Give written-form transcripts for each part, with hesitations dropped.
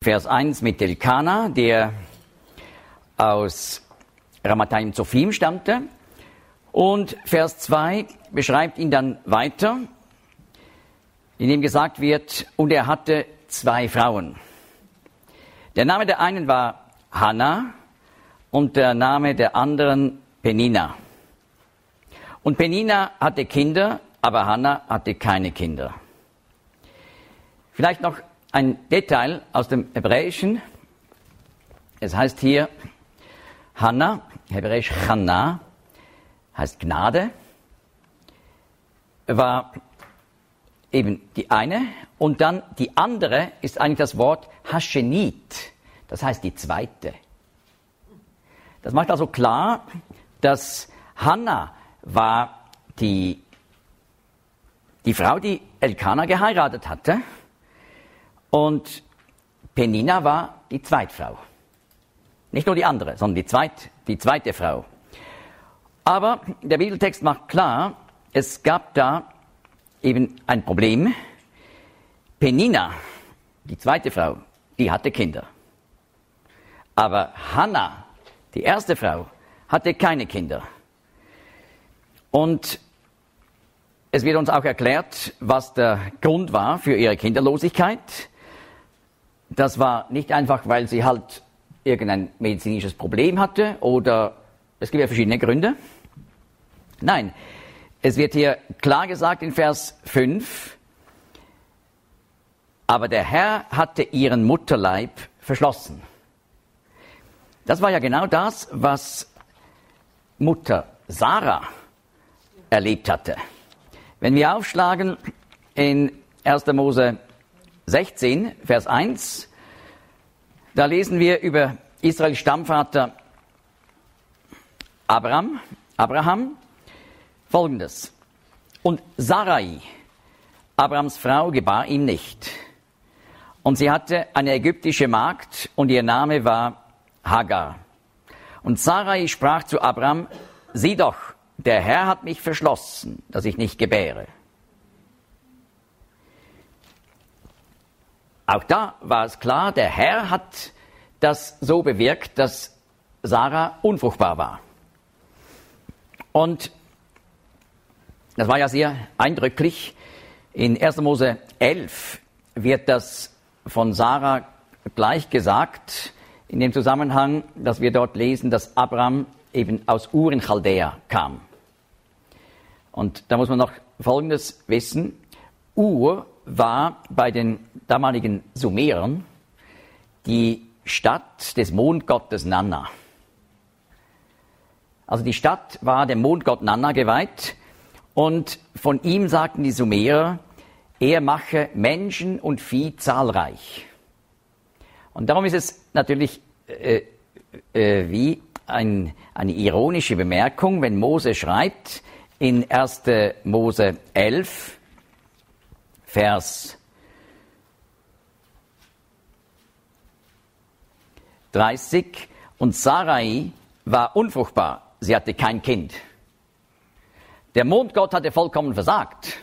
Vers 1 mit Elkana, der aus Ramathaim Zophim stammte. Und Vers 2 beschreibt ihn dann weiter, in dem gesagt wird, und er hatte 2 Frauen. Der Name der einen war Hannah und der Name der anderen Penina. Und Penina hatte Kinder, aber Hannah hatte keine Kinder. Vielleicht noch ein Detail aus dem Hebräischen. Es heißt hier Hannah, hebräisch Channa, heißt Gnade, war eben die eine. Und dann die andere ist eigentlich das Wort Hashenit, das heißt die zweite. Das macht also klar, dass Hannah war die Frau, die Elkana geheiratet hatte. Und Penina war die Zweitfrau. Nicht nur die andere, sondern die zweite Frau. Aber der Bibeltext macht klar, es gab da eben ein Problem. Penina, die zweite Frau, die hatte Kinder. Aber Hannah, die erste Frau, hatte keine Kinder. Und es wird uns auch erklärt, was der Grund war für ihre Kinderlosigkeit. Das war nicht einfach, weil sie halt irgendein medizinisches Problem hatte oder es gibt ja verschiedene Gründe. Nein, es wird hier klar gesagt in Vers 5, aber der Herr hatte ihren Mutterleib verschlossen. Das war ja genau das, was Mutter Sarah erlebt hatte. Wenn wir aufschlagen in 1. Mose 16, Vers 1, da lesen wir über Israels Stammvater Abraham, Folgendes. Und Sarai, Abrahams Frau, gebar ihm nicht. Und sie hatte eine ägyptische Magd und ihr Name war Hagar. Und Sarai sprach zu Abraham, sieh doch, der Herr hat mich verschlossen, dass ich nicht gebäre. Auch da war es klar, der Herr hat das so bewirkt, dass Sarah unfruchtbar war. Und das war ja sehr eindrücklich. In 1. Mose 11 wird das von Sarah gleich gesagt, in dem Zusammenhang, dass wir dort lesen, dass Abraham eben aus Ur in Chaldea kam. Und da muss man noch Folgendes wissen. Ur war bei den damaligen Sumerern die Stadt des Mondgottes Nanna. Also die Stadt war dem Mondgott Nanna geweiht und von ihm sagten die Sumerer, er mache Menschen und Vieh zahlreich. Und darum ist es natürlich wie eine ironische Bemerkung, wenn Mose schreibt in 1. Mose 11, Vers 30, und Sarai war unfruchtbar, sie hatte kein Kind. Der Mondgott hatte vollkommen versagt.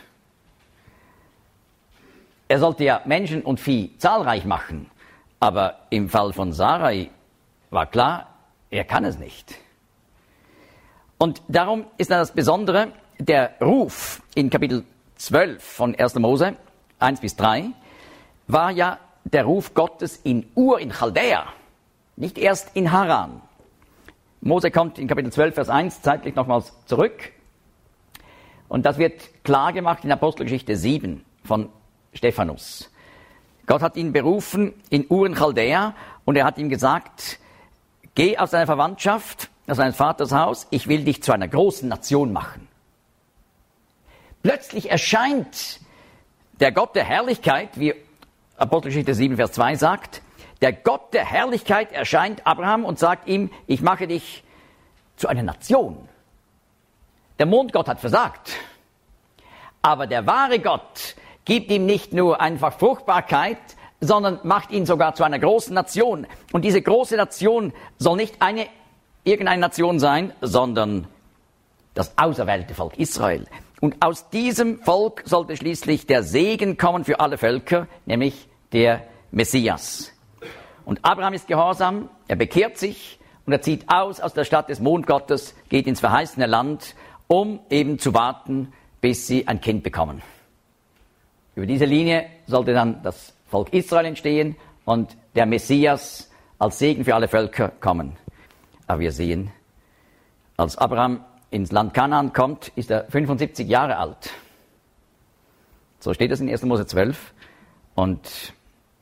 Er sollte ja Menschen und Vieh zahlreich machen, aber im Fall von Sarai war klar, er kann es nicht. Und darum ist das Besondere, der Ruf in Kapitel 12 von 1. Mose 1 bis 3 war ja der Ruf Gottes in Ur in Chaldea, nicht erst in Haran. Mose kommt in Kapitel 12, Vers 1 zeitlich nochmals zurück. Und das wird klar gemacht in Apostelgeschichte 7 von Stephanus. Gott hat ihn berufen in Ur in Chaldea und er hat ihm gesagt, geh aus deiner Verwandtschaft, aus deines Vaters Haus, ich will dich zu einer großen Nation machen. Plötzlich erscheint der Gott der Herrlichkeit, wie Apostelgeschichte 7, Vers 2 sagt, der Gott der Herrlichkeit erscheint Abraham und sagt ihm, ich mache dich zu einer Nation. Der Mondgott hat versagt. Aber der wahre Gott gibt ihm nicht nur einfach Fruchtbarkeit, sondern macht ihn sogar zu einer großen Nation. Und diese große Nation soll nicht irgendeine Nation sein, sondern das auserwählte Volk Israel. Und aus diesem Volk sollte schließlich der Segen kommen für alle Völker, nämlich der Messias. Und Abraham ist gehorsam, er bekehrt sich und er zieht aus der Stadt des Mondgottes, geht ins verheißene Land, um eben zu warten, bis sie ein Kind bekommen. Über diese Linie sollte dann das Volk Israel entstehen und der Messias als Segen für alle Völker kommen. Aber wir sehen, als Abraham ins Land Kanaan kommt, ist er 75 Jahre alt. So steht es in 1. Mose 12. Und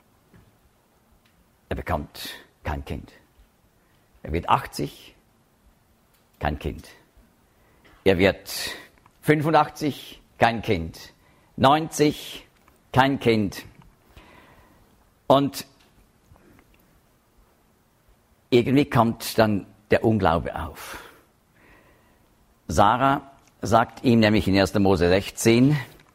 er bekommt kein Kind. Er wird 80, kein Kind. Er wird 85, kein Kind. 90, kein Kind. Und irgendwie kommt dann der Unglaube auf. Sarah sagt ihm nämlich in 1. Mose 16,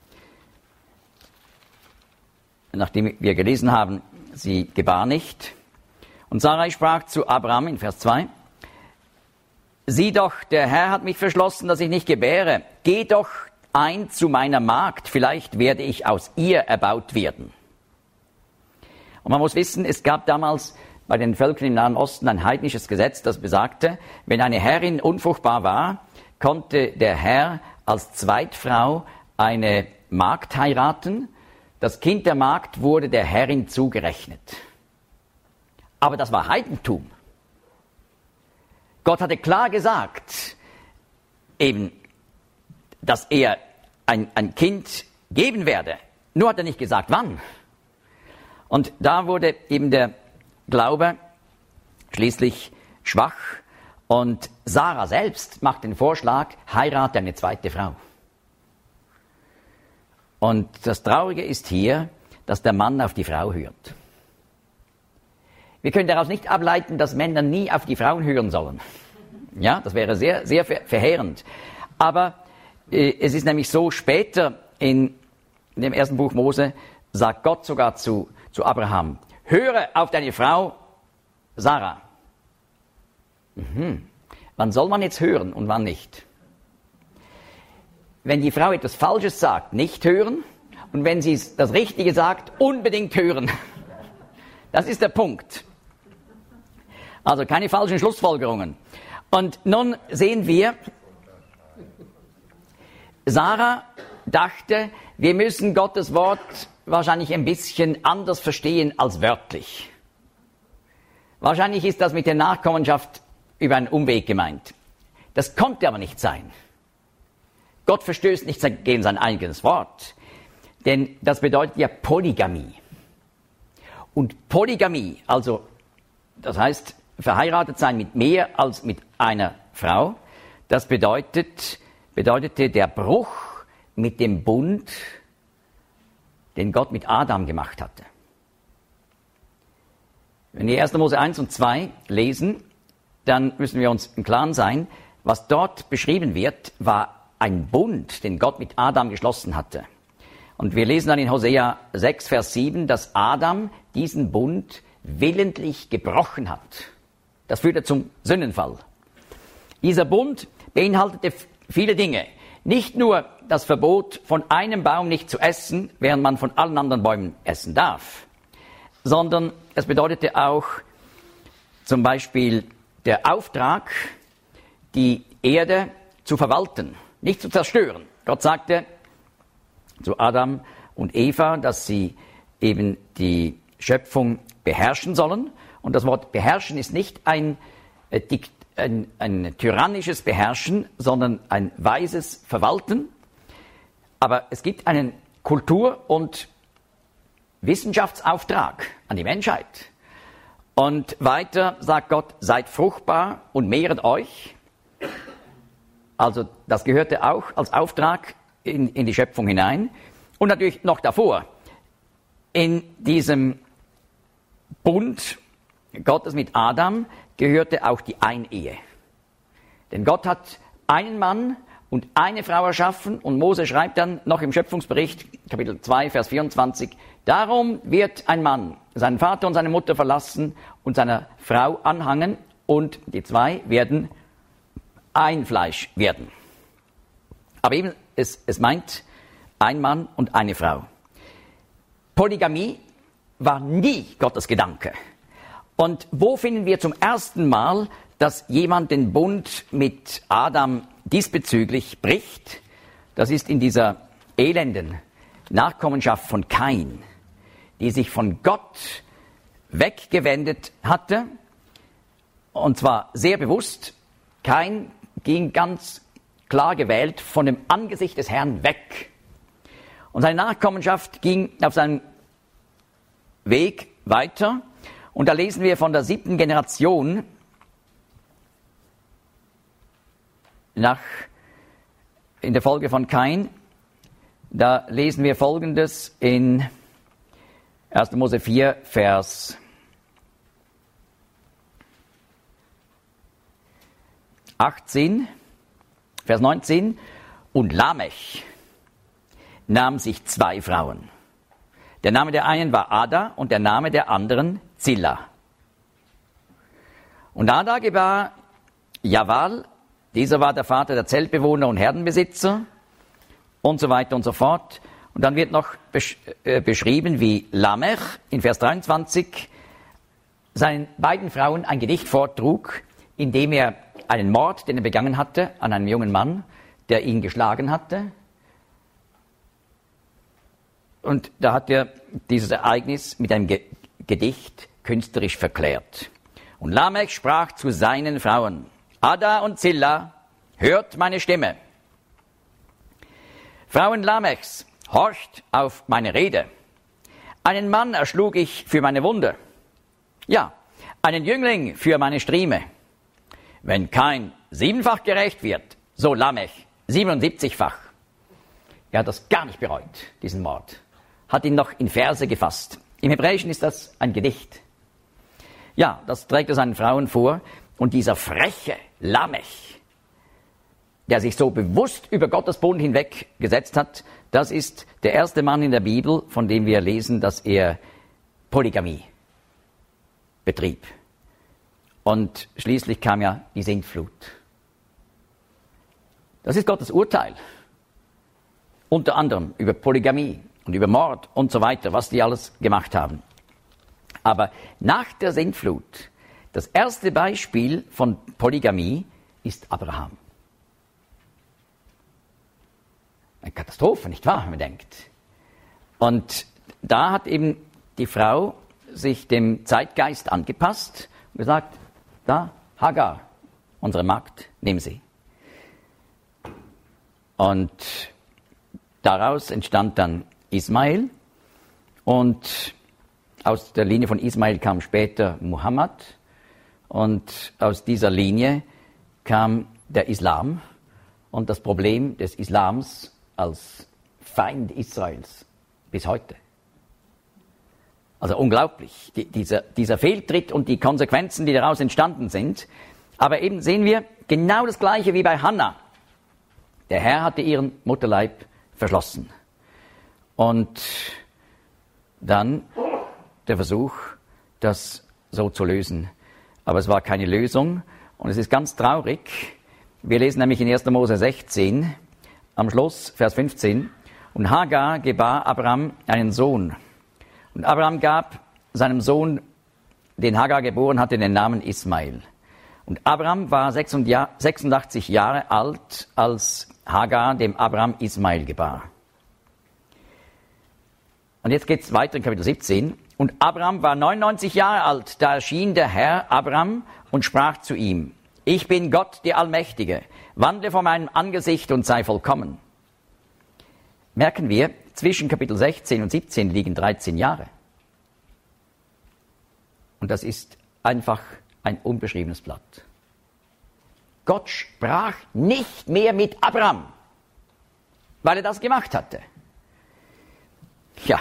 nachdem wir gelesen haben, sie gebar nicht. Und Sarai sprach zu Abraham in Vers 2, sieh doch, der Herr hat mich verschlossen, dass ich nicht gebäre. Geh doch ein zu meiner Magd, vielleicht werde ich aus ihr erbaut werden. Und man muss wissen, es gab damals bei den Völkern im Nahen Osten ein heidnisches Gesetz, das besagte, wenn eine Herrin unfruchtbar war, konnte der Herr als Zweitfrau eine Magd heiraten. Das Kind der Magd wurde der Herrin zugerechnet. Aber das war Heidentum. Gott hatte klar gesagt, eben, dass er ein Kind geben werde. Nur hat er nicht gesagt, wann. Und da wurde eben der Glaube schließlich schwach. Und Sarah selbst macht den Vorschlag, heirate eine zweite Frau. Und das Traurige ist hier, dass der Mann auf die Frau hört. Wir können daraus nicht ableiten, dass Männer nie auf die Frauen hören sollen. Ja, das wäre sehr, sehr verheerend. Aber es ist nämlich so, später in dem ersten Buch Mose sagt Gott sogar zu Abraham, höre auf deine Frau Sarah. Wann soll man jetzt hören und wann nicht? Wenn die Frau etwas Falsches sagt, nicht hören. Und wenn sie das Richtige sagt, unbedingt hören. Das ist der Punkt. Also keine falschen Schlussfolgerungen. Und nun sehen wir, Sarah dachte, wir müssen Gottes Wort wahrscheinlich ein bisschen anders verstehen als wörtlich. Wahrscheinlich ist das mit der Nachkommenschaft über einen Umweg gemeint. Das konnte aber nicht sein. Gott verstößt nicht gegen sein eigenes Wort, denn das bedeutet ja Polygamie. Und Polygamie, also das heißt verheiratet sein mit mehr als mit einer Frau, das bedeutete der Bruch mit dem Bund, den Gott mit Adam gemacht hatte. Wenn wir 1. Mose 1 und 2 lesen, dann müssen wir uns im Klaren sein, was dort beschrieben wird, war ein Bund, den Gott mit Adam geschlossen hatte. Und wir lesen dann in Hosea 6, Vers 7, dass Adam diesen Bund willentlich gebrochen hat. Das führte zum Sündenfall. Dieser Bund beinhaltete viele Dinge. Nicht nur das Verbot, von einem Baum nicht zu essen, während man von allen anderen Bäumen essen darf, sondern es bedeutete auch zum Beispiel der Auftrag, die Erde zu verwalten, nicht zu zerstören. Gott sagte zu Adam und Eva, dass sie eben die Schöpfung beherrschen sollen. Und das Wort beherrschen ist nicht ein tyrannisches Beherrschen, sondern ein weises Verwalten. Aber es gibt einen Kultur- und Wissenschaftsauftrag an die Menschheit. Und weiter sagt Gott, seid fruchtbar und mehret euch. Also das gehörte auch als Auftrag in die Schöpfung hinein. Und natürlich noch davor, in diesem Bund Gottes mit Adam gehörte auch die Einehe. Denn Gott hat einen Mann und eine Frau erschaffen und Mose schreibt dann noch im Schöpfungsbericht, Kapitel 2, Vers 24, darum wird ein Mann seinen Vater und seine Mutter verlassen und seiner Frau anhangen und die zwei werden ein Fleisch werden. Aber eben, es meint ein Mann und eine Frau. Polygamie war nie Gottes Gedanke. Und wo finden wir zum ersten Mal, dass jemand den Bund mit Adam diesbezüglich bricht? Das ist in dieser elenden Nachkommenschaft von Kain, die sich von Gott weggewendet hatte, und zwar sehr bewusst. Kain ging ganz klar gewählt von dem Angesicht des Herrn weg. Und seine Nachkommenschaft ging auf seinem Weg weiter. Und da lesen wir von der 7. Generation in der Folge von Kain. Da lesen wir Folgendes in 1. Mose 4, Vers 18, Vers 19. Und Lamech nahm sich 2 Frauen. Der Name der einen war Ada und der Name der anderen Zilla. Und Ada gebar Javal, dieser war der Vater der Zeltbewohner und Herdenbesitzer und so weiter und so fort. Und dann wird noch beschrieben, wie Lamech in Vers 23 seinen beiden Frauen ein Gedicht vortrug, in dem er einen Mord, den er begangen hatte, an einem jungen Mann, der ihn geschlagen hatte. Und da hat er dieses Ereignis mit einem Gedicht künstlerisch verklärt. Und Lamech sprach zu seinen Frauen: Ada und Zilla, hört meine Stimme. Frauen Lamechs, horcht auf meine Rede. Einen Mann erschlug ich für meine Wunde. Ja, einen Jüngling für meine Strieme. Wenn Kain 7-fach gerecht wird, so Lamech 77-fach. Er hat das gar nicht bereut, diesen Mord. Hat ihn noch in Verse gefasst. Im Hebräischen ist das ein Gedicht. Ja, das trägt er seinen Frauen vor. Und dieser freche Lamech, der sich so bewusst über Gottes Bund hinweggesetzt hat, das ist der erste Mann in der Bibel, von dem wir lesen, dass er Polygamie betrieb. Und schließlich kam ja die Sintflut. Das ist Gottes Urteil. Unter anderem über Polygamie und über Mord und so weiter, was die alles gemacht haben. Aber nach der Sintflut, das erste Beispiel von Polygamie ist Abraham. Eine Katastrophe, nicht wahr, wenn man denkt. Und da hat eben die Frau sich dem Zeitgeist angepasst und gesagt: Da, Hagar, unsere Magd, nimm sie. Und daraus entstand dann Ismael. Und aus der Linie von Ismael kam später Muhammad. Und aus dieser Linie kam der Islam und das Problem des Islams als Feind Israels bis heute. Also unglaublich, dieser Fehltritt und die Konsequenzen, die daraus entstanden sind. Aber eben sehen wir genau das Gleiche wie bei Hannah. Der Herr hatte ihren Mutterleib verschlossen. Und dann der Versuch, das so zu lösen. Aber es war keine Lösung. Und es ist ganz traurig. Wir lesen nämlich in 1. Mose 16, am Schluss, Vers 15. Und Hagar gebar Abraham einen Sohn. Und Abraham gab seinem Sohn, den Hagar geboren hatte, den Namen Ismael. Und Abraham war 86 Jahre alt, als Hagar dem Abraham Ismael gebar. Und jetzt geht es weiter in Kapitel 17. Und Abraham war 99 Jahre alt, da erschien der Herr Abraham und sprach zu ihm: Ich bin Gott, der Allmächtige, wandle vor meinem Angesicht und sei vollkommen. Merken wir, zwischen Kapitel 16 und 17 liegen 13 Jahre. Und das ist einfach ein unbeschriebenes Blatt. Gott sprach nicht mehr mit Abraham, weil er das gemacht hatte. Ja,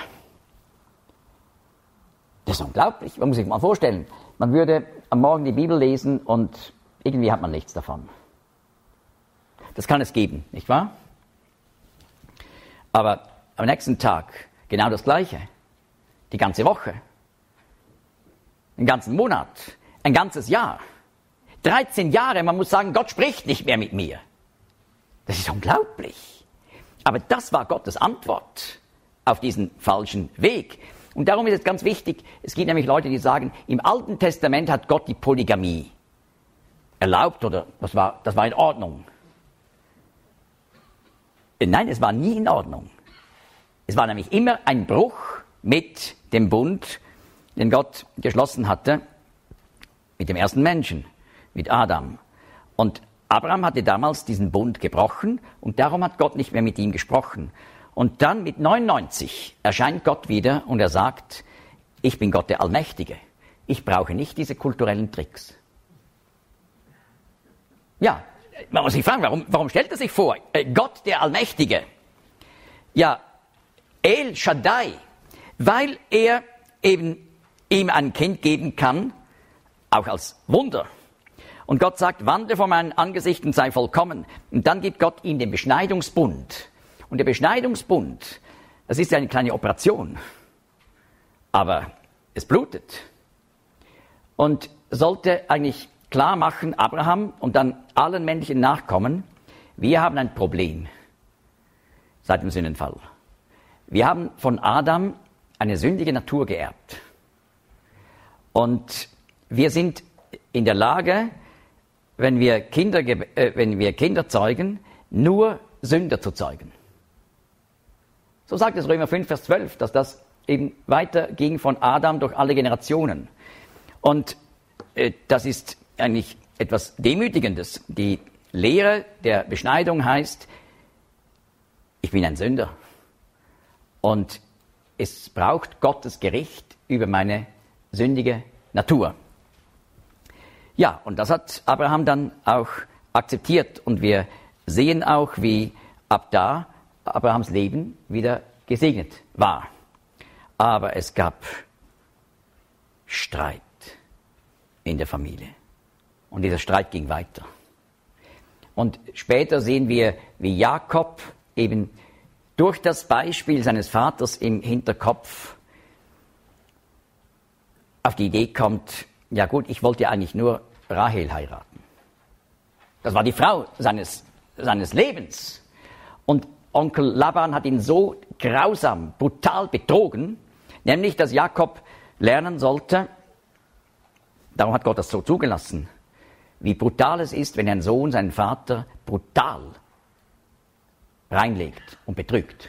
das ist unglaublich. Man muss sich mal vorstellen, man würde am Morgen die Bibel lesen und irgendwie hat man nichts davon. Das kann es geben, nicht wahr? Aber am nächsten Tag genau das Gleiche. Die ganze Woche. Den ganzen Monat. Ein ganzes Jahr. 13 Jahre, man muss sagen, Gott spricht nicht mehr mit mir. Das ist unglaublich. Aber das war Gottes Antwort auf diesen falschen Weg. Und darum ist es ganz wichtig, es gibt nämlich Leute, die sagen, im Alten Testament hat Gott die Polygamie erlaubt oder das war in Ordnung. Nein, es war nie in Ordnung. Es war nämlich immer ein Bruch mit dem Bund, den Gott geschlossen hatte mit dem ersten Menschen, mit Adam. Und Abraham hatte damals diesen Bund gebrochen und darum hat Gott nicht mehr mit ihm gesprochen. Und dann mit 99 erscheint Gott wieder und er sagt, ich bin Gott der Allmächtige. Ich brauche nicht diese kulturellen Tricks. Ja, man muss sich fragen, warum stellt er sich vor? Gott der Allmächtige. Ja, El Shaddai, weil er eben ihm ein Kind geben kann, auch als Wunder. Und Gott sagt, wandere vor meinen Angesicht und sei vollkommen. Und dann gibt Gott ihm den Beschneidungsbund. Und der Beschneidungsbund, das ist ja eine kleine Operation. Aber es blutet. Und sollte eigentlich klar machen, Abraham und dann allen männlichen Nachkommen, wir haben ein Problem seit dem Sündenfall. Wir haben von Adam eine sündige Natur geerbt. Und wir sind in der Lage, wenn wir Kinder zeugen, nur Sünder zu zeugen. So sagt es Römer 5, Vers 12, dass das eben weiterging von Adam durch alle Generationen. Und das ist eigentlich etwas Demütigendes. Die Lehre der Beschneidung heißt, ich bin ein Sünder. Und es braucht Gottes Gericht über meine sündige Natur. Ja, und das hat Abraham dann auch akzeptiert. Und wir sehen auch, wie ab da Abrahams Leben wieder gesegnet war. Aber es gab Streit in der Familie. Und dieser Streit ging weiter. Und später sehen wir, wie Jakob eben durch das Beispiel seines Vaters im Hinterkopf auf die Idee kommt, ja gut, ich wollte ja eigentlich nur Rahel heiraten. Das war die Frau seines Lebens. Und Onkel Laban hat ihn so grausam, brutal betrogen, nämlich, dass Jakob lernen sollte, darum hat Gott das so zugelassen, wie brutal es ist, wenn ein Sohn seinen Vater brutal reinlegt und betrügt.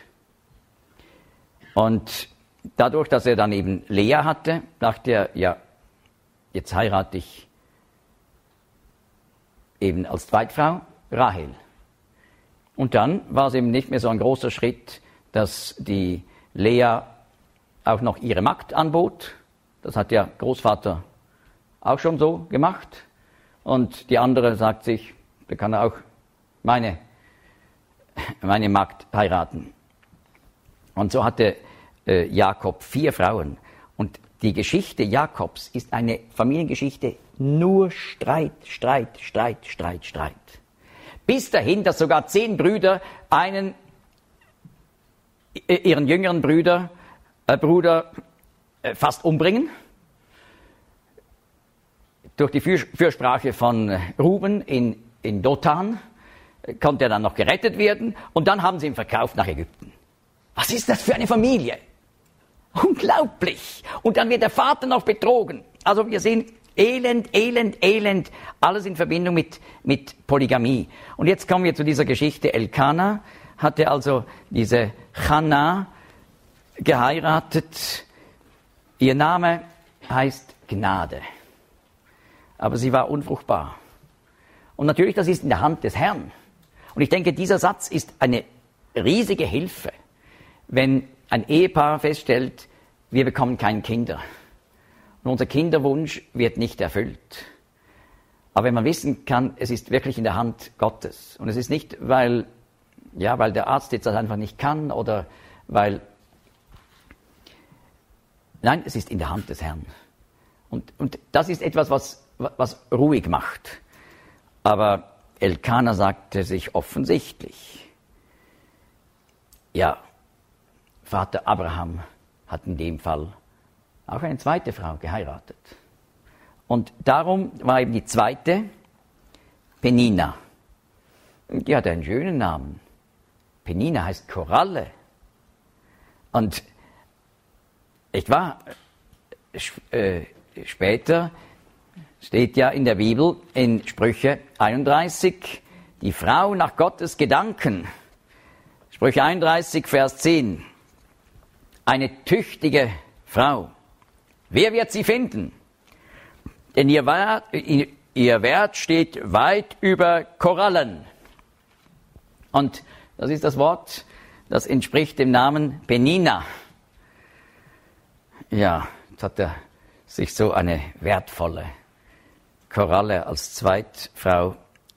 Und dadurch, dass er dann eben Lea hatte, dachte er, ja, jetzt heirate ich eben als Zweitfrau Rahel. Und dann war es eben nicht mehr so ein großer Schritt, dass die Lea auch noch ihre Magd anbot. Das hat der Großvater auch schon so gemacht. Und die andere sagt sich, da kann er auch meine Magd heiraten. Und so hatte Jakob 4 Frauen. Und die Geschichte Jakobs ist eine Familiengeschichte, nur Streit. Bis dahin, dass sogar 10 Brüder ihren jüngeren Bruder fast umbringen. Durch die Fürsprache von Ruben in Dothan konnte er dann noch gerettet werden und dann haben sie ihn verkauft nach Ägypten. Was ist das für eine Familie? Unglaublich! Und dann wird der Vater noch betrogen. Also wir sehen Elend, alles in Verbindung mit Polygamie. Und jetzt kommen wir zu dieser Geschichte. Elkana hatte also diese Channa geheiratet. Ihr Name heißt Gnade. Aber sie war unfruchtbar. Und natürlich, das ist in der Hand des Herrn. Und ich denke, dieser Satz ist eine riesige Hilfe, wenn ein Ehepaar feststellt, wir bekommen keine Kinder. Und unser Kinderwunsch wird nicht erfüllt. Aber wenn man wissen kann, es ist wirklich in der Hand Gottes. Und es ist nicht, weil der Arzt jetzt das einfach nicht kann oder weil... Nein, es ist in der Hand des Herrn. Und das ist etwas, was ruhig macht. Aber Elkana sagte sich offensichtlich, ja, Vater Abraham hat in dem Fall auch eine zweite Frau geheiratet. Und darum war eben die zweite Penina. Die hatte einen schönen Namen. Penina heißt Koralle. Und Nicht wahr? Später steht ja in der Bibel in Sprüche 31, die Frau nach Gottes Gedanken. Sprüche 31, Vers 10. Eine tüchtige Frau. Wer wird sie finden? Denn ihr Wert steht weit über Korallen. Und das ist das Wort, das entspricht dem Namen Penina. Ja, jetzt hat er sich so eine wertvolle Koralle als Zweitfrau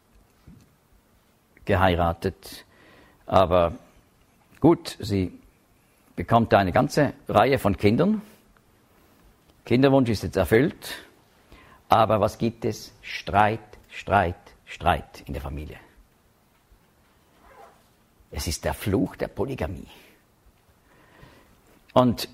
geheiratet. Aber gut, sie bekommt eine ganze Reihe von Kindern. Kinderwunsch ist jetzt erfüllt. Aber was gibt es? Streit, Streit, Streit in der Familie. Es ist der Fluch der Polygamie. Und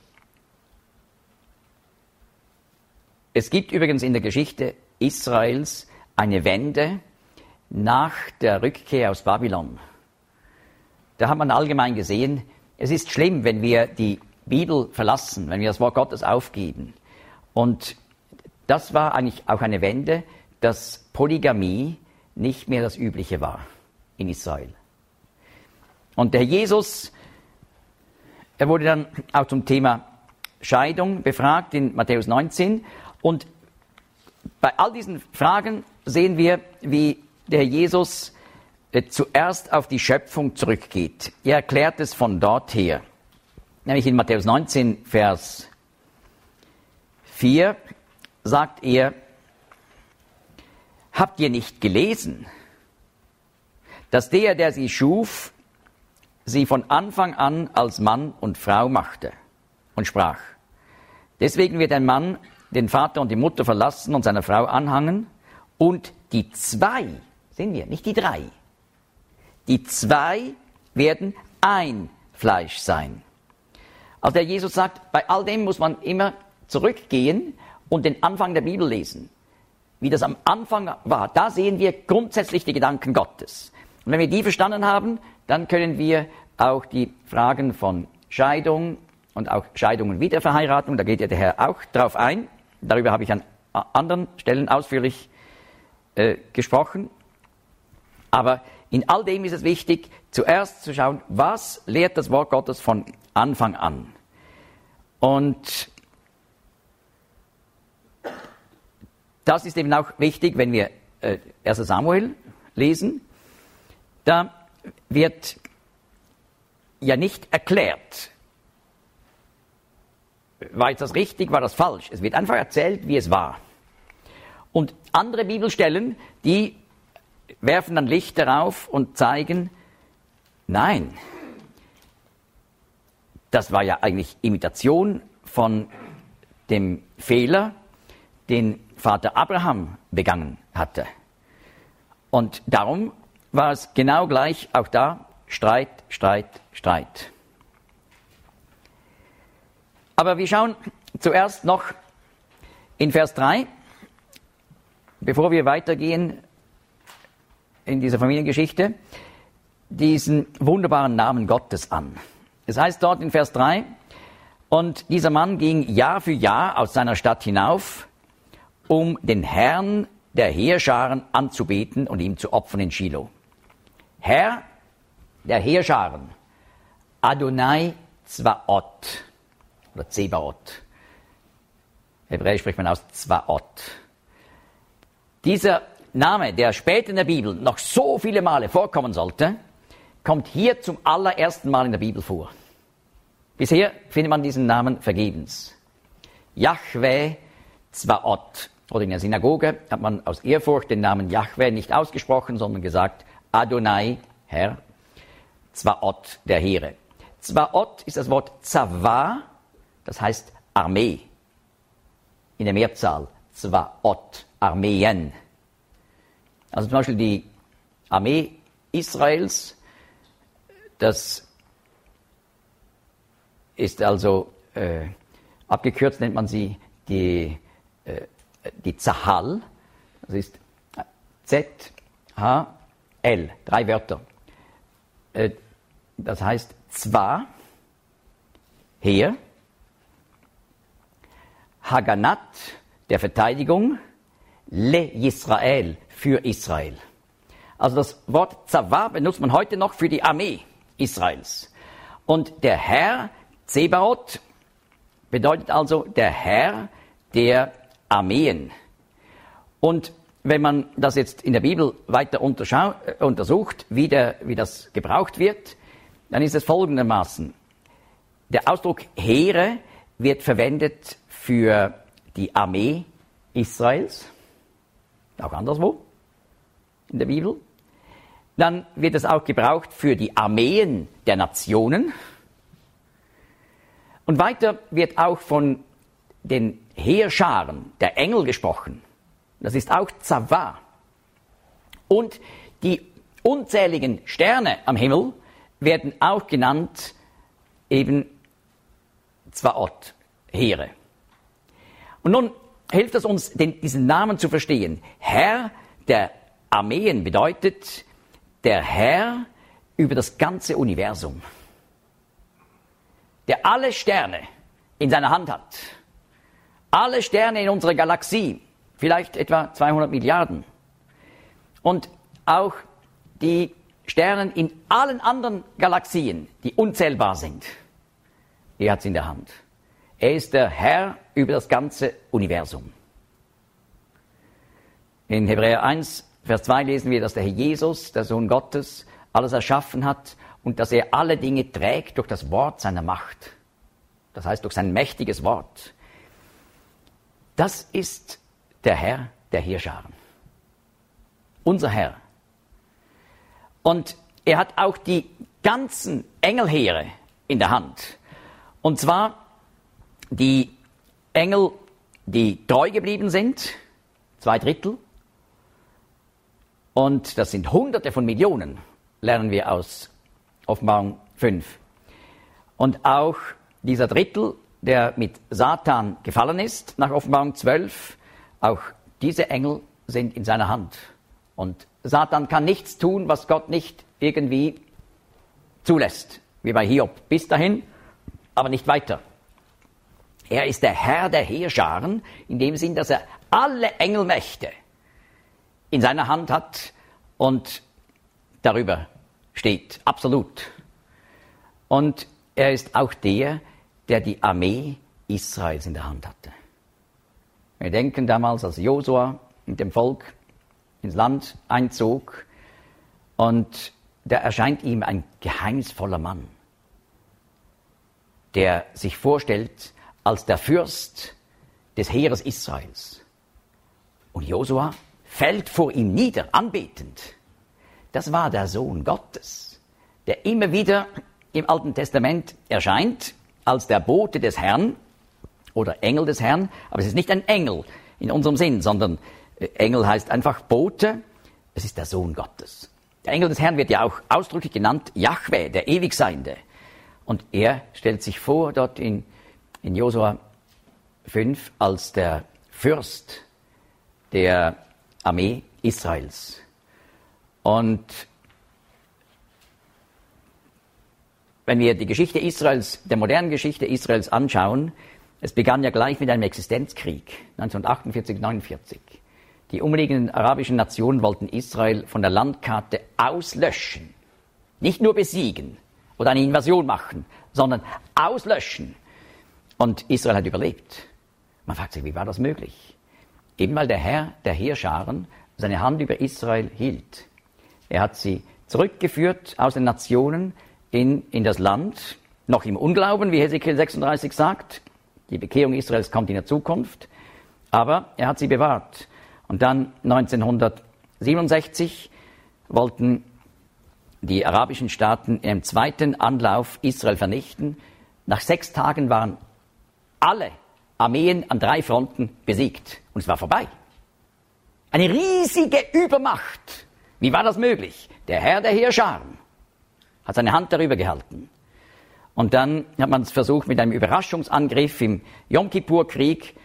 es gibt übrigens in der Geschichte Israels eine Wende nach der Rückkehr aus Babylon. Da hat man allgemein gesehen, es ist schlimm, wenn wir die Bibel verlassen, wenn wir das Wort Gottes aufgeben. Und das war eigentlich auch eine Wende, dass Polygamie nicht mehr das Übliche war in Israel. Und der Jesus, er wurde dann auch zum Thema Scheidung befragt in Matthäus 19. Und bei all diesen Fragen sehen wir, wie der Jesus zuerst auf die Schöpfung zurückgeht. Er erklärt es von dort her. Nämlich in Matthäus 19, Vers 4 sagt er, habt ihr nicht gelesen, dass der sie schuf, sie von Anfang an als Mann und Frau machte und sprach, deswegen wird ein Mann den Vater und die Mutter verlassen und seiner Frau anhangen und die zwei, sehen wir, nicht die drei, die zwei werden ein Fleisch sein. Also der Jesus sagt, bei all dem muss man immer zurückgehen und den Anfang der Bibel lesen. Wie das am Anfang war, da sehen wir grundsätzlich die Gedanken Gottes. Und wenn wir die verstanden haben, dann können wir auch die Fragen von Scheidung und auch Scheidung und Wiederverheiratung, da geht ja der Herr auch drauf ein. Darüber habe ich an anderen Stellen ausführlich gesprochen. Aber in all dem ist es wichtig, zuerst zu schauen, was lehrt das Wort Gottes von Anfang an. Und das ist eben auch wichtig, wenn wir 1. Samuel lesen. Da wird ja nicht erklärt, war jetzt das richtig, war das falsch. Es wird einfach erzählt, wie es war. Und andere Bibelstellen, die werfen dann Licht darauf und zeigen, nein, das war ja eigentlich Imitation von dem Fehler, den Vater Abraham begangen hatte. Und darum war es genau gleich auch da Streit, Streit, Streit. Aber wir schauen zuerst noch in Vers 3, bevor wir weitergehen in dieser Familiengeschichte, diesen wunderbaren Namen Gottes an. Es heißt dort in Vers 3, und dieser Mann ging Jahr für Jahr aus seiner Stadt hinauf, um den Herrn der Heerscharen anzubeten und ihm zu opfern in Schilo. Herr der Heerscharen, Adonai Zvaot, oder Zebaot. Hebräisch spricht man aus Zvaot. Dieser Name, der später in der Bibel noch so viele Male vorkommen sollte, kommt hier zum allerersten Mal in der Bibel vor. Bisher findet man diesen Namen vergebens. Jahwe Zvaot. Oder in der Synagoge hat man aus Ehrfurcht den Namen Jahwe nicht ausgesprochen, sondern gesagt Adonai, Herr, Zvaot, der Heere. Zvaot ist das Wort Zava, das heißt Armee. In der Mehrzahl Zvaot, Armeen. Also zum Beispiel die Armee Israels, das ist also, abgekürzt nennt man sie die Zahal, das ist Z-H-L, 3 Wörter. Das heißt Zwa, Heer, Haganat, der Verteidigung, Le Yisrael, für Israel. Also das Wort Zava benutzt man heute noch für die Armee Israels. Und der Herr, Zebaoth, bedeutet also der Herr der Armeen. Und wenn man das jetzt in der Bibel weiter untersucht, wie das gebraucht wird, dann ist es folgendermaßen. Der Ausdruck Heere wird verwendet für die Armee Israels, auch anderswo in der Bibel. Dann wird es auch gebraucht für die Armeen der Nationen. Und weiter wird auch von den Heerscharen der Engel gesprochen. Das ist auch Zava. Und die unzähligen Sterne am Himmel werden auch genannt eben Zvaot, Heere. Und nun hilft es uns, diesen Namen zu verstehen. Herr der Armeen bedeutet der Herr über das ganze Universum, der alle Sterne in seiner Hand hat. Alle Sterne in unserer Galaxie, vielleicht etwa 200 Milliarden. Und auch die Sterne in allen anderen Galaxien, die unzählbar sind. Er hat es in der Hand. Er ist der Herr über das ganze Universum. In Hebräer 1, Vers 2 lesen wir, dass der Herr Jesus, der Sohn Gottes, alles erschaffen hat und dass er alle Dinge trägt durch das Wort seiner Macht. Das heißt, durch sein mächtiges Wort. Das ist der Herr der Heerscharen. Unser Herr. Und er hat auch die ganzen Engelheere in der Hand. Und zwar die Engel, die treu geblieben sind, 2/3. Und das sind Hunderte von Millionen, lernen wir aus Offenbarung 5. Und auch dieser Drittel, der mit Satan gefallen ist, nach Offenbarung 12, auch diese Engel sind in seiner Hand. Und Satan kann nichts tun, was Gott nicht irgendwie zulässt, wie bei Hiob. Bis dahin, aber nicht weiter. Er ist der Herr der Heerscharen, in dem Sinn, dass er alle Engelmächte in seiner Hand hat und darüber steht, absolut. Und er ist auch der die Armee Israels in der Hand hatte. Wir denken damals, als Josua mit dem Volk ins Land einzog, und da erscheint ihm ein geheimnisvoller Mann, der sich vorstellt als der Fürst des Heeres Israels. Und Josua fällt vor ihm nieder, anbetend. Das war der Sohn Gottes, der immer wieder im Alten Testament erscheint als der Bote des Herrn oder Engel des Herrn. Aber es ist nicht ein Engel in unserem Sinn, sondern Engel heißt einfach Bote. Es ist der Sohn Gottes. Der Engel des Herrn wird ja auch ausdrücklich genannt Jahwe, der Ewigseiende. Und er stellt sich vor dort in Josua 5 als der Fürst der Armee Israels. Und wenn wir die Geschichte Israels, der modernen Geschichte Israels anschauen, es begann ja gleich mit einem Existenzkrieg, 1948, 49. Die umliegenden arabischen Nationen wollten Israel von der Landkarte auslöschen. Nicht nur besiegen oder eine Invasion machen, sondern auslöschen. Und Israel hat überlebt. Man fragt sich, wie war das möglich? Eben weil der Herr der Heerscharen seine Hand über Israel hielt. Er hat sie zurückgeführt aus den Nationen in das Land, noch im Unglauben, wie Hesekiel 36 sagt. Die Bekehrung Israels kommt in der Zukunft. Aber er hat sie bewahrt. Und dann 1967 wollten die arabischen Staaten im zweiten Anlauf Israel vernichten. Nach 6 Tagen waren alle Armeen an 3 Fronten besiegt. Und es war vorbei. Eine riesige Übermacht. Wie war das möglich? Der Herr der Heerscharen hat seine Hand darüber gehalten. Und dann hat man es versucht mit einem Überraschungsangriff im Jom-Kippur-Krieg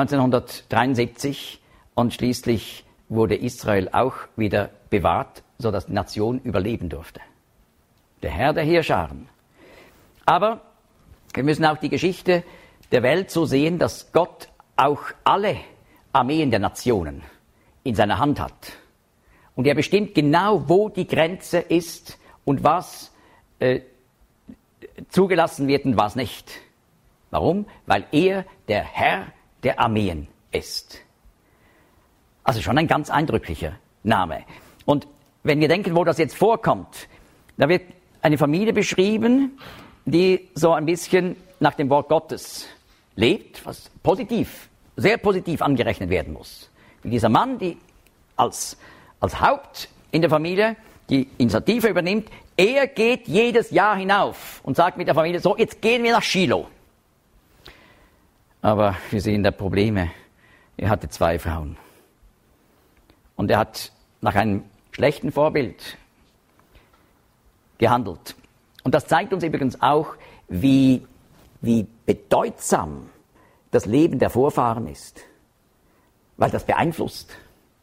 1973. Und schließlich wurde Israel auch wieder bewahrt, sodass die Nation überleben durfte. Der Herr der Heerscharen. Aber wir müssen auch die Geschichte der Welt so sehen, dass Gott auch alle Armeen der Nationen in seiner Hand hat. Und er bestimmt genau, wo die Grenze ist und was zugelassen wird und was nicht. Warum? Weil er der Herr der Armeen ist. Also schon ein ganz eindrücklicher Name. Und wenn wir denken, wo das jetzt vorkommt, da wird eine Familie beschrieben, die so ein bisschen nach dem Wort Gottes lebt, was positiv, sehr positiv angerechnet werden muss. Wie dieser Mann, die als Haupt in der Familie die Initiative übernimmt, er geht jedes Jahr hinauf und sagt mit der Familie, so, jetzt gehen wir nach Shiloh. Aber wir sehen da Probleme. Er hatte 2 Frauen. Und er hat nach einem schlechten Vorbild gehandelt. Und das zeigt uns übrigens auch, wie bedeutsam das Leben der Vorfahren ist. Weil das beeinflusst.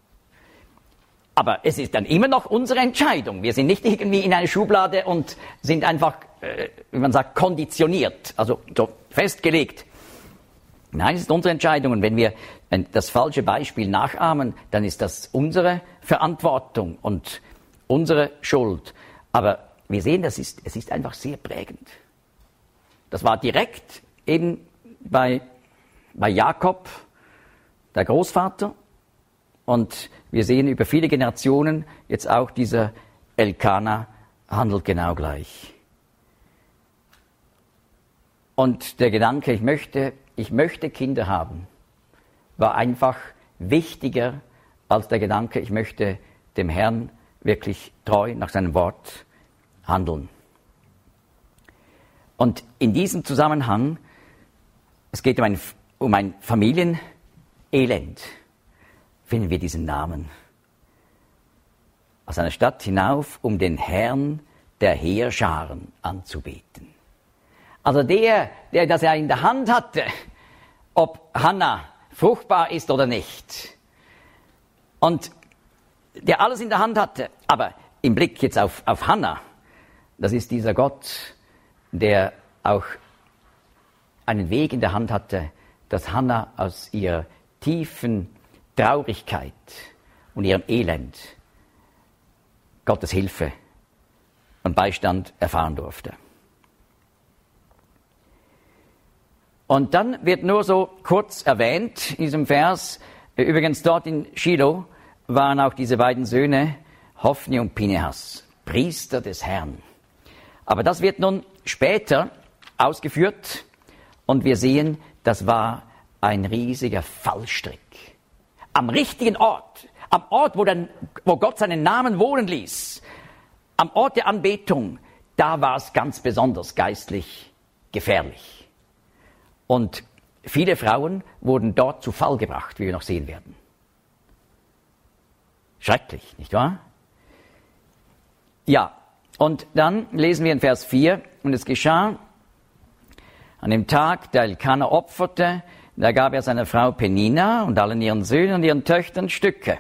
Aber es ist dann immer noch unsere Entscheidung. Wir sind nicht irgendwie in eine Schublade und sind einfach, wie man sagt, konditioniert, also so festgelegt. Nein, es ist unsere Entscheidung. Und wenn wir das falsche Beispiel nachahmen, dann ist das unsere Verantwortung und unsere Schuld. Aber wir sehen, es ist einfach sehr prägend. Das war direkt eben bei Jakob, der Großvater. Und wir sehen über viele Generationen jetzt auch dieser Elkana handelt genau gleich. Und der Gedanke, ich möchte Kinder haben, war einfach wichtiger als der Gedanke, ich möchte dem Herrn wirklich treu nach seinem Wort handeln. Und in diesem Zusammenhang, es geht um ein Familienelend, finden wir diesen Namen. Aus einer Stadt hinauf, um den Herrn der Heerscharen anzubeten. Also der das ja in der Hand hatte, ob Hannah fruchtbar ist oder nicht. Und der alles in der Hand hatte, aber im Blick jetzt auf Hannah, das ist dieser Gott, der auch einen Weg in der Hand hatte, dass Hannah aus ihrer tiefen Traurigkeit und ihrem Elend Gottes Hilfe und Beistand erfahren durfte. Und dann wird nur so kurz erwähnt in diesem Vers, übrigens dort in Shiloh waren auch diese beiden Söhne, Hophni und Pinehas, Priester des Herrn. Aber das wird nun später ausgeführt und wir sehen, das war ein riesiger Fallstrick. Am richtigen Ort, am Ort, wo Gott seinen Namen wohnen ließ, am Ort der Anbetung, da war es ganz besonders geistlich gefährlich. Und viele Frauen wurden dort zu Fall gebracht, wie wir noch sehen werden. Schrecklich, nicht wahr? Ja, und dann lesen wir in Vers 4, und es geschah an dem Tag, da Elkana opferte, da gab er seiner Frau Penina und allen ihren Söhnen und ihren Töchtern Stücke.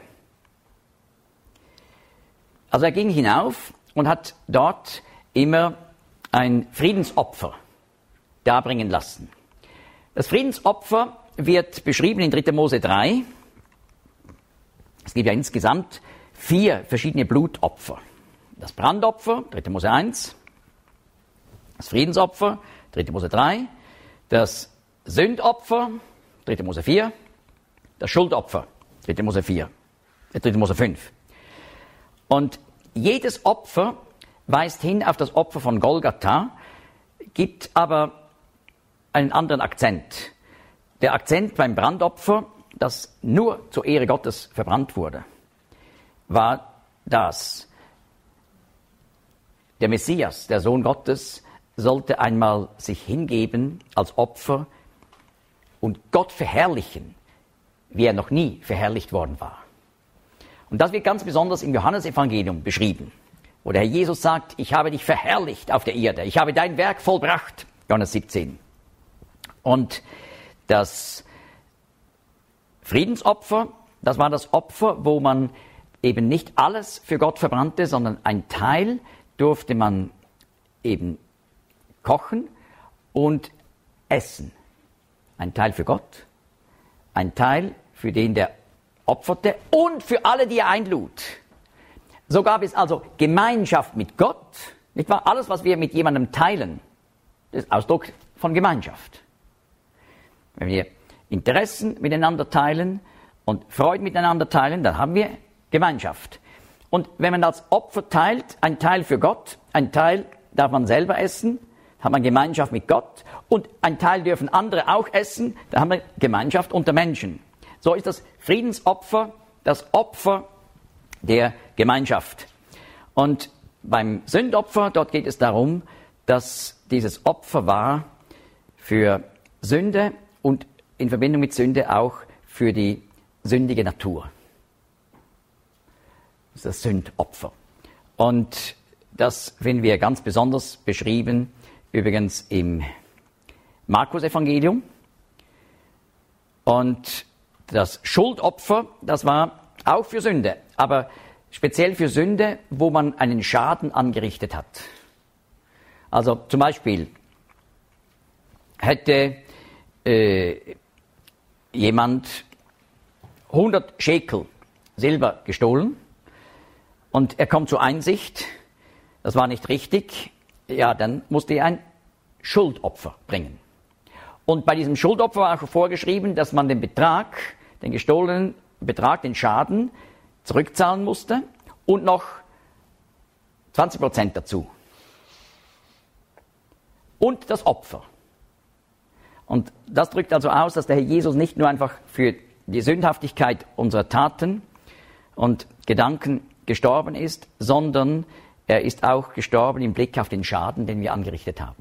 Also er ging hinauf und hat dort immer ein Friedensopfer darbringen lassen. Das Friedensopfer wird beschrieben in 3. Mose 3. Es gibt ja insgesamt 4 verschiedene Blutopfer. Das Brandopfer, 3. Mose 1. Das Friedensopfer, 3. Mose 3. Das Sündopfer, 3. Mose 4. Das Schuldopfer, 3. Mose 5. Und jedes Opfer weist hin auf das Opfer von Golgatha, gibt aber einen anderen Akzent. Der Akzent beim Brandopfer, das nur zur Ehre Gottes verbrannt wurde, war das: Der Messias, der Sohn Gottes, sollte einmal sich hingeben als Opfer und Gott verherrlichen, wie er noch nie verherrlicht worden war. Und das wird ganz besonders im Johannesevangelium beschrieben, wo der Herr Jesus sagt, ich habe dich verherrlicht auf der Erde, ich habe dein Werk vollbracht, Johannes 17. Und das Friedensopfer, das war das Opfer, wo man eben nicht alles für Gott verbrannte, sondern ein Teil durfte man eben kochen und essen. Ein Teil für Gott, ein Teil für den, der opferte und für alle, die er einlud. So gab es also Gemeinschaft mit Gott, nicht wahr? Alles, was wir mit jemandem teilen, ist Ausdruck von Gemeinschaft. Wenn wir Interessen miteinander teilen und Freude miteinander teilen, dann haben wir Gemeinschaft. Und wenn man als Opfer teilt, ein Teil für Gott, ein Teil darf man selber essen, hat man Gemeinschaft mit Gott und ein Teil dürfen andere auch essen, da haben wir Gemeinschaft unter Menschen. So ist das Friedensopfer das Opfer der Gemeinschaft. Und beim Sündopfer, dort geht es darum, dass dieses Opfer war für Sünde und in Verbindung mit Sünde auch für die sündige Natur. Das ist das Sündopfer. Und das finden wir ganz besonders beschrieben, übrigens im Markus-Evangelium. Und das Schuldopfer, das war auch für Sünde, aber speziell für Sünde, wo man einen Schaden angerichtet hat. Also zum Beispiel hätte jemand 100 Schekel Silber gestohlen und er kommt zur Einsicht, das war nicht richtig, ja, dann musste er ein Schuldopfer bringen. Und bei diesem Schuldopfer war auch vorgeschrieben, dass man den Betrag, den gestohlenen Betrag, den Schaden zurückzahlen musste und noch 20% dazu. Und das Opfer. Und das drückt also aus, dass der Herr Jesus nicht nur einfach für die Sündhaftigkeit unserer Taten und Gedanken gestorben ist, sondern er ist auch gestorben im Blick auf den Schaden, den wir angerichtet haben.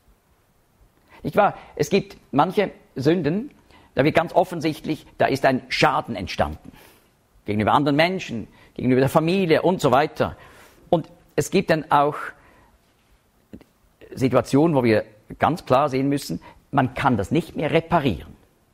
Nicht wahr? Es gibt manche Sünden, da wird ganz offensichtlich, da ist ein Schaden entstanden. Gegenüber anderen Menschen, gegenüber der Familie und so weiter. Und es gibt dann auch Situationen, wo wir ganz klar sehen müssen, man kann das nicht mehr reparieren.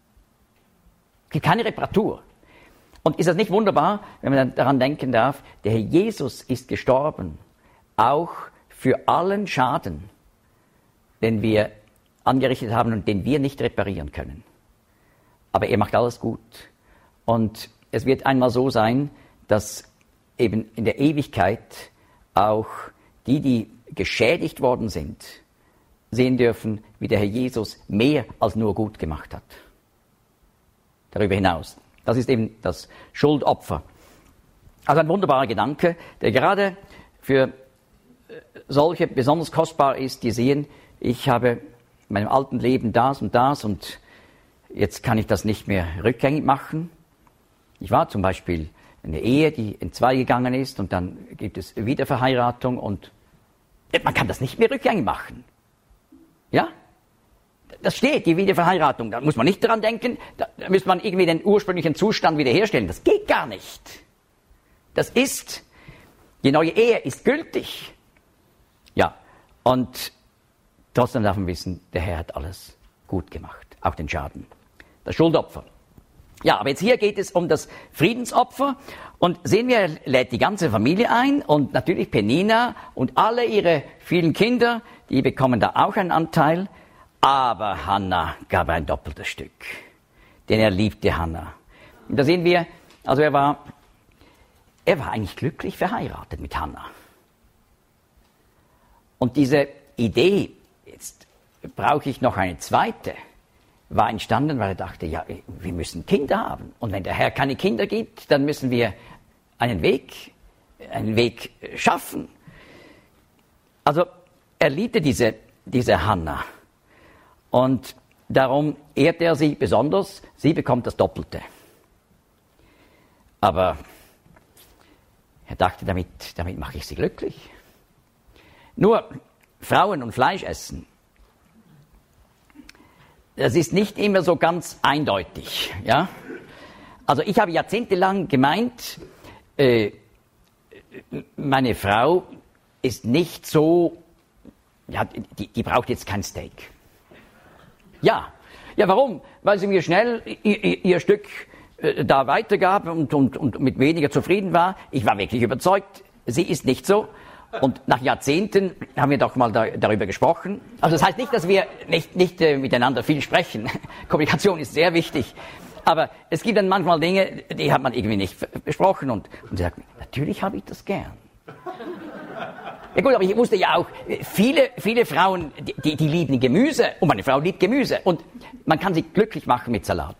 Es gibt keine Reparatur. Und ist das nicht wunderbar, wenn man daran denken darf, der Herr Jesus ist gestorben, auch für allen Schaden, den wir angerichtet haben und den wir nicht reparieren können. Aber er macht alles gut. Und es wird einmal so sein, dass eben in der Ewigkeit auch die geschädigt worden sind, sehen dürfen, wie der Herr Jesus mehr als nur gut gemacht hat. Darüber hinaus. Das ist eben das Schuldopfer. Also ein wunderbarer Gedanke, der gerade für solche besonders kostbar ist, die sehen, ich habe in meinem alten Leben das und jetzt kann ich das nicht mehr rückgängig machen. Ich war zum Beispiel eine Ehe, die entzwei gegangen ist und dann gibt es Wiederverheiratung und man kann das nicht mehr rückgängig machen. Ja? Das steht, die Wiederverheiratung. Da muss man nicht daran denken, da müsste man irgendwie den ursprünglichen Zustand wiederherstellen. Das geht gar nicht. Das ist, die neue Ehe ist gültig. Ja, und trotzdem darf man wissen, der Herr hat alles gut gemacht, auch den Schaden. Das Schuldopfer. Ja, aber jetzt hier geht es um das Friedensopfer und sehen wir, er lädt die ganze Familie ein und natürlich Penina und alle ihre vielen Kinder, die bekommen da auch einen Anteil, aber Hannah gab ein doppeltes Stück, denn er liebte Hannah. Und da sehen wir, also er war eigentlich glücklich verheiratet mit Hannah. Und diese Idee, jetzt brauche ich noch eine zweite, war entstanden, weil er dachte, ja, wir müssen Kinder haben. Und wenn der Herr keine Kinder gibt, dann müssen wir einen Weg schaffen. Also er liebte diese Hannah. Und darum ehrt er sie besonders. Sie bekommt das Doppelte. Aber er dachte, damit mache ich sie glücklich. Nur Frauen und Fleisch essen, das ist nicht immer so ganz eindeutig, ja. Also ich habe jahrzehntelang gemeint, meine Frau ist nicht so, ja, die braucht jetzt kein Steak. Ja, warum? Weil sie mir schnell ihr Stück da weitergab und mit weniger zufrieden war. Ich war wirklich überzeugt, sie ist nicht so. Und nach Jahrzehnten haben wir doch mal darüber gesprochen. Also das heißt nicht, dass wir nicht miteinander viel sprechen. Kommunikation ist sehr wichtig. Aber es gibt dann manchmal Dinge, die hat man irgendwie nicht besprochen und sie sagt, natürlich habe ich das gern. Ja gut, aber ich wusste ja auch, viele Frauen, die lieben Gemüse und meine Frau liebt Gemüse und man kann sie glücklich machen mit Salat.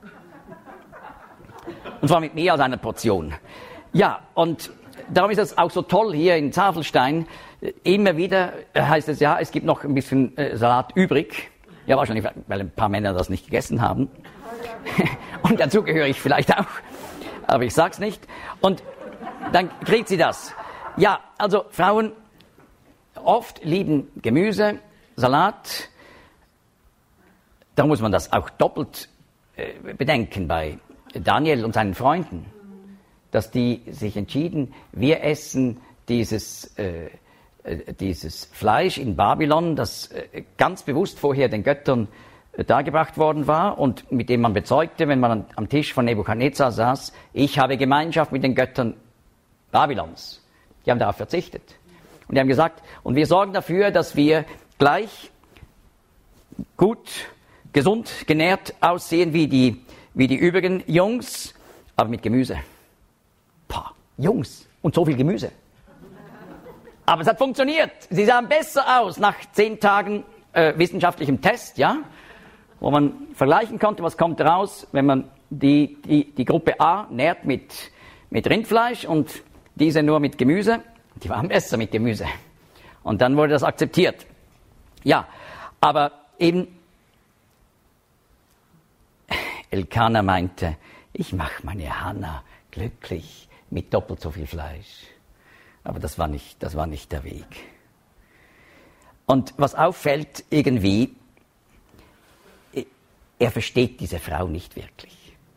Und zwar mit mehr als einer Portion. Ja, und darum ist es auch so toll hier in Zafelstein. Immer wieder heißt es ja, es gibt noch ein bisschen Salat übrig. Ja, wahrscheinlich, weil ein paar Männer das nicht gegessen haben. Und dazu gehöre ich vielleicht auch. Aber ich sag's nicht. Und dann kriegt sie das. Ja, also Frauen oft lieben Gemüse, Salat. Da muss man das auch doppelt bedenken bei Daniel und seinen Freunden, dass die sich entschieden, wir essen dieses Fleisch in Babylon, das ganz bewusst vorher den Göttern dargebracht worden war und mit dem man bezeugte, wenn man am Tisch von Nebukadnezar saß, ich habe Gemeinschaft mit den Göttern Babylons. Die haben darauf verzichtet. Und die haben gesagt, und wir sorgen dafür, dass wir gleich gut, gesund, genährt aussehen wie die übrigen Jungs, aber mit Gemüse. Pah, Jungs und so viel Gemüse. Aber es hat funktioniert. Sie sahen besser aus nach 10 Tagen wissenschaftlichem Test, ja, wo man vergleichen konnte, was kommt raus, wenn man die Gruppe A nährt mit Rindfleisch und diese nur mit Gemüse. Die waren besser mit Gemüse. Und dann wurde das akzeptiert. Ja, aber eben Elkanah meinte, ich mache meine Hannah glücklich mit doppelt so viel Fleisch. Aber das war nicht der Weg. Und was auffällt irgendwie, er versteht diese Frau nicht wirklich.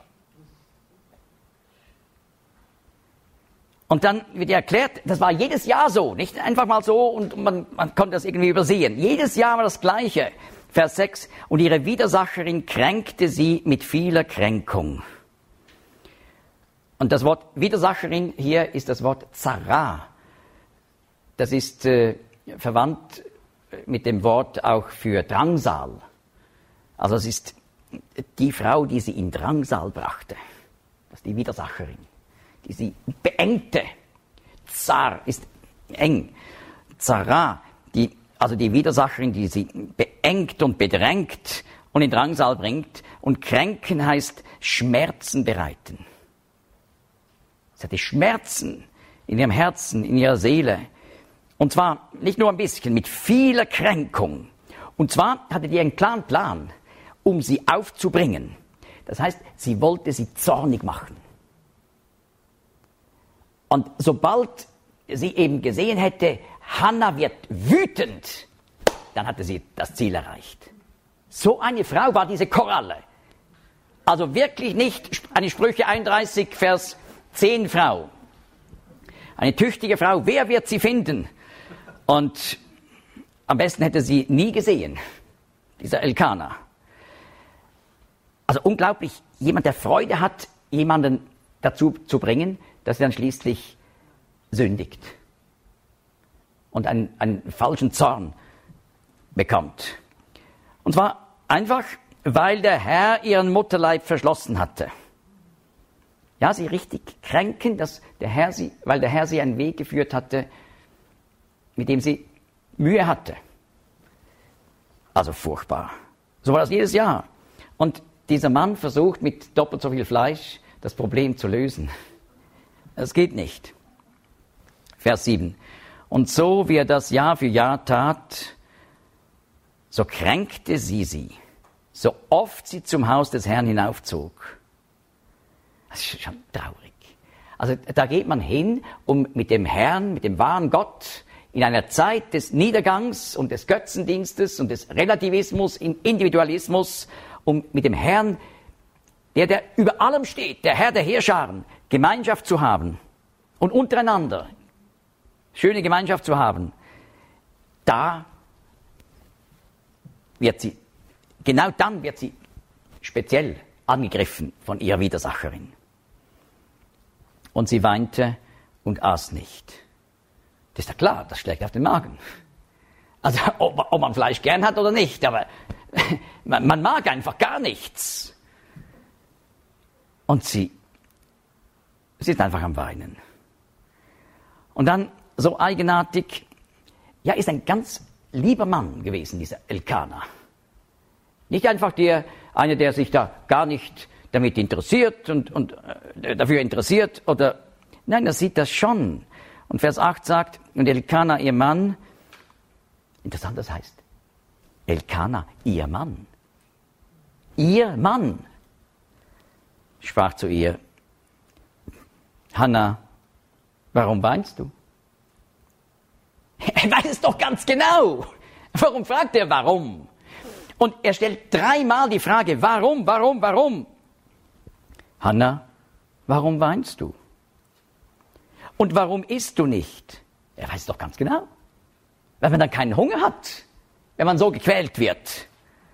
Und dann wird erklärt, das war jedes Jahr so, nicht einfach mal so und man konnte das irgendwie übersehen. Jedes Jahr war das Gleiche. Vers 6, und ihre Widersacherin kränkte sie mit vieler Kränkung. Und das Wort Widersacherin hier ist das Wort Zara. Das ist verwandt mit dem Wort auch für Drangsal. Also es ist die Frau, die sie in Drangsal brachte. Das ist die Widersacherin, die sie beengte. Zar ist eng. Zara, also die Widersacherin, die sie beengt und bedrängt und in Drangsal bringt. Und kränken heißt Schmerzen bereiten. Sie hatte Schmerzen in ihrem Herzen, in ihrer Seele. Und zwar nicht nur ein bisschen, mit vieler Kränkung. Und zwar hatte die einen klaren Plan, um sie aufzubringen. Das heißt, sie wollte sie zornig machen. Und sobald sie eben gesehen hätte, Hannah wird wütend, dann hatte sie das Ziel erreicht. So eine Frau war diese Koralle. Also wirklich nicht eine Sprüche 31, Vers 10 Frau. Eine tüchtige Frau, wer wird sie finden? Und am besten hätte sie nie gesehen, dieser Elkanah. Also unglaublich, jemand, der Freude hat, jemanden dazu zu bringen, dass er dann schließlich sündigt und einen falschen Zorn bekommt. Und zwar einfach, weil der Herr ihren Mutterleib verschlossen hatte. Ja, sie richtig kränken, weil der Herr sie einen Weg geführt hatte, mit dem sie Mühe hatte. Also furchtbar. So war das jedes Jahr. Und dieser Mann versucht mit doppelt so viel Fleisch das Problem zu lösen. Das geht nicht. Vers 7. Und so wie er das Jahr für Jahr tat, so kränkte sie, so oft sie zum Haus des Herrn hinaufzog. Das ist schon traurig. Also da geht man hin, um mit dem Herrn, mit dem wahren Gott, in einer Zeit des Niedergangs und des Götzendienstes und des Relativismus, Individualismus, um mit dem Herrn, der über allem steht, der Herr der Heerscharen, Gemeinschaft zu haben und untereinander schöne Gemeinschaft zu haben. Genau dann wird sie speziell angegriffen von ihrer Widersacherin. Und sie weinte und aß nicht. Das ist ja klar, das schlägt auf den Magen. Also ob man Fleisch gern hat oder nicht, aber man mag einfach gar nichts. Und sie ist einfach am Weinen. Und dann, so eigenartig, ja, ist ein ganz lieber Mann gewesen, dieser Elkana. Nicht einfach einer, der sich da gar nicht damit interessiert und dafür interessiert, oder, nein, er sieht das schon. Und Vers 8 sagt, und Elkana, ihr Mann, interessant, das heißt, Elkana, ihr Mann. Ihr Mann sprach zu ihr, Hannah, warum weinst du? Er weiß es doch ganz genau. Warum fragt er warum? Und er stellt 3-mal die Frage, warum? Hannah, warum weinst du? Und warum isst du nicht? Er weiß es doch ganz genau. Weil man dann keinen Hunger hat, wenn man so gequält wird.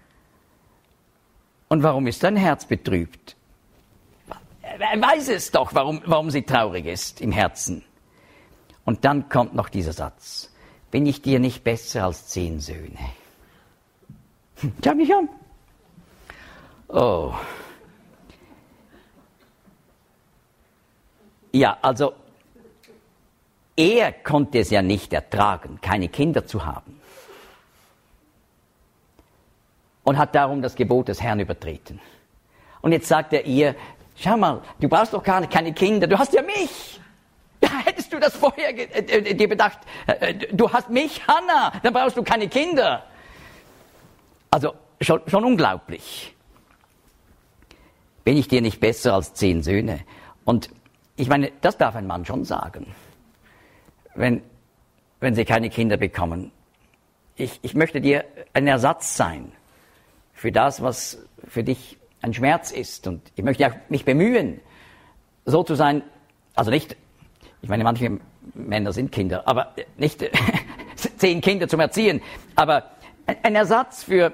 Und warum ist dein Herz betrübt? Er weiß es doch, warum sie traurig ist im Herzen. Und dann kommt noch dieser Satz. Bin ich dir nicht besser als 10 Söhne? Schau mich an. Oh. Ja, also, er konnte es ja nicht ertragen, keine Kinder zu haben. Und hat darum das Gebot des Herrn übertreten. Und jetzt sagt er ihr, schau mal, du brauchst doch gar keine Kinder, du hast ja mich. Ja, hättest du das vorher dir bedacht, du hast mich, Hannah, dann brauchst du keine Kinder. Also schon unglaublich. Bin ich dir nicht besser als 10 Söhne? Und ich meine, das darf ein Mann schon sagen, wenn sie keine Kinder bekommen. Ich möchte dir ein Ersatz sein für das, was für dich ein Schmerz ist. Und ich möchte auch mich bemühen, so zu sein, also nicht, ich meine, manche Männer sind Kinder, aber nicht 10 Kinder zum Erziehen, aber ein Ersatz für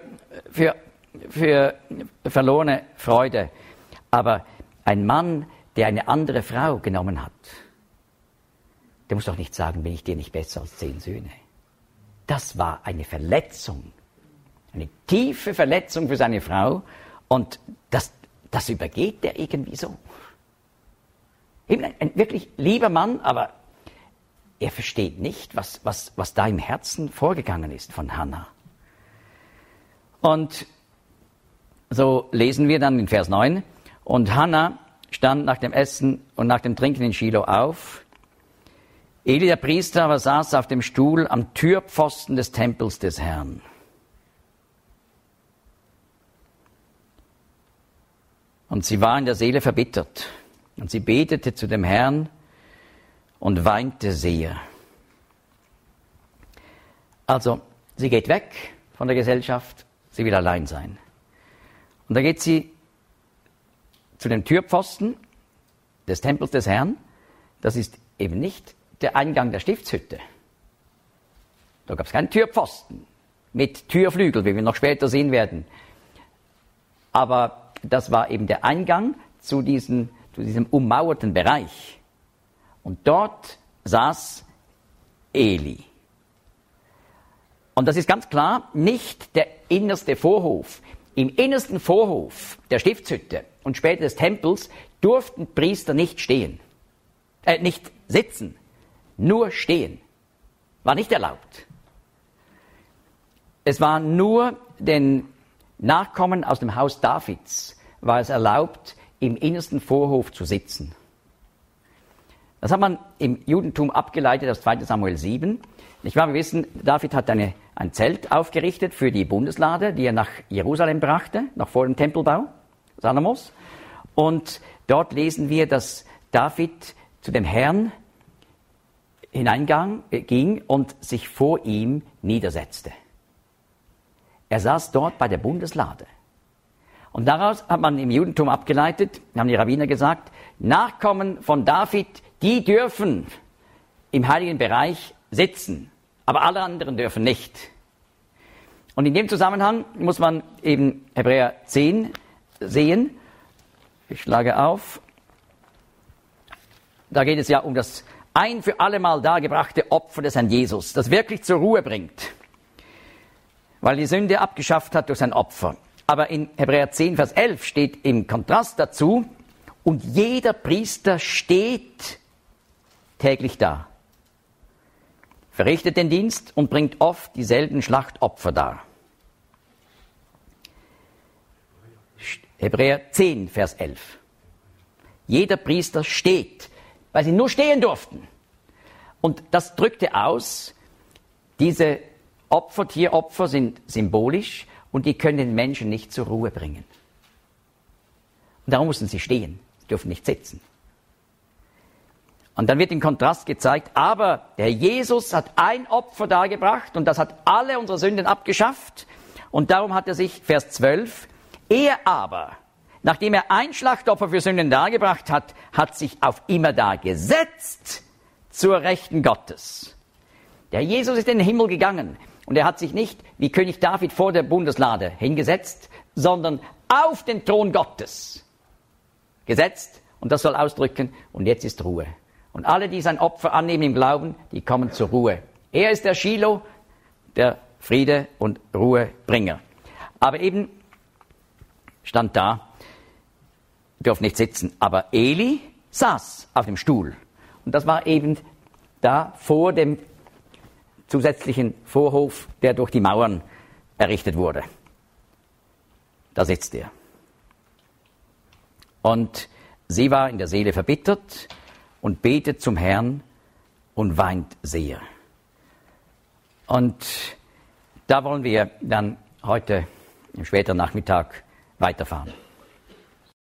verlorene Freude. Aber ein Mann, der eine andere Frau genommen hat, der muss doch nicht sagen, bin ich dir nicht besser als 10 Söhne. Das war eine Verletzung, eine tiefe Verletzung für seine Frau, und das übergeht der irgendwie so. Eben ein wirklich lieber Mann, aber er versteht nicht, was da im Herzen vorgegangen ist von Hannah. Und so lesen wir dann in Vers 9, und Hannah stand nach dem Essen und nach dem Trinken in Shiloh auf. Eli, der Priester, aber saß auf dem Stuhl am Türpfosten des Tempels des Herrn. Und sie war in der Seele verbittert. Und sie betete zu dem Herrn und weinte sehr. Also, sie geht weg von der Gesellschaft, sie will allein sein. Und da geht sie zu dem Türpfosten des Tempels des Herrn. Das ist eben nicht der Eingang der Stiftshütte. Da gab es keinen Türpfosten mit Türflügel, wie wir noch später sehen werden. Aber das war eben der Eingang zu diesem ummauerten Bereich. Und dort saß Eli. Und das ist ganz klar nicht der innerste Vorhof. Im innersten Vorhof der Stiftshütte und später des Tempels durften Priester nicht stehen. Nicht sitzen, nur stehen. War nicht erlaubt. Es war nur den Nachkommen aus dem Haus Davids war es erlaubt, im innersten Vorhof zu sitzen. Das hat man im Judentum abgeleitet aus 2. Samuel 7. Nicht wahr? Wir wissen, David hat ein Zelt aufgerichtet für die Bundeslade, die er nach Jerusalem brachte, noch vor dem Tempelbau Salomos. Und dort lesen wir, dass David zu dem Herrn ging und sich vor ihm niedersetzte. Er saß dort bei der Bundeslade. Und daraus hat man im Judentum abgeleitet, haben die Rabbiner gesagt, Nachkommen von David, die dürfen im heiligen Bereich sitzen, aber alle anderen dürfen nicht. Und in dem Zusammenhang muss man eben Hebräer 10 sehen. Ich schlage auf. Da geht es ja um das ein für alle Mal dargebrachte Opfer des Herrn Jesus, das wirklich zur Ruhe bringt, weil die Sünde abgeschafft hat durch sein Opfer. Aber in Hebräer 10, Vers 11 steht im Kontrast dazu, Und jeder Priester steht täglich da, verrichtet den Dienst und bringt oft dieselben Schlachtopfer dar. Hebräer 10, Vers 11. Jeder Priester steht, weil sie nur stehen durften. Und das drückte aus, diese Opfer, Tieropfer sind symbolisch und die können den Menschen nicht zur Ruhe bringen. Und darum mussten sie stehen, sie dürfen nicht sitzen. Und dann wird im Kontrast gezeigt, aber der Jesus hat ein Opfer dargebracht und das hat alle unsere Sünden abgeschafft. Und darum hat er sich, Vers 12, er aber, nachdem er ein Schlachtopfer für Sünden dargebracht hat, hat sich auf immerdar gesetzt zur Rechten Gottes. Der Jesus ist in den Himmel gegangen und er hat sich nicht wie König David vor der Bundeslade hingesetzt, sondern auf den Thron Gottes gesetzt. Und das soll ausdrücken, und jetzt ist Ruhe. Und alle, die sein Opfer annehmen im Glauben, die kommen zur Ruhe. Er ist der Shiloh, der Friede- und Ruhebringer. Aber eben stand da, durfte nicht sitzen. Aber Eli saß auf dem Stuhl. Und das war eben da vor dem zusätzlichen Vorhof, der durch die Mauern errichtet wurde. Da sitzt er. Und sie war in der Seele verbittert und betet zum Herrn und weint sehr. Und da wollen wir dann heute, im späteren Nachmittag, weiterfahren.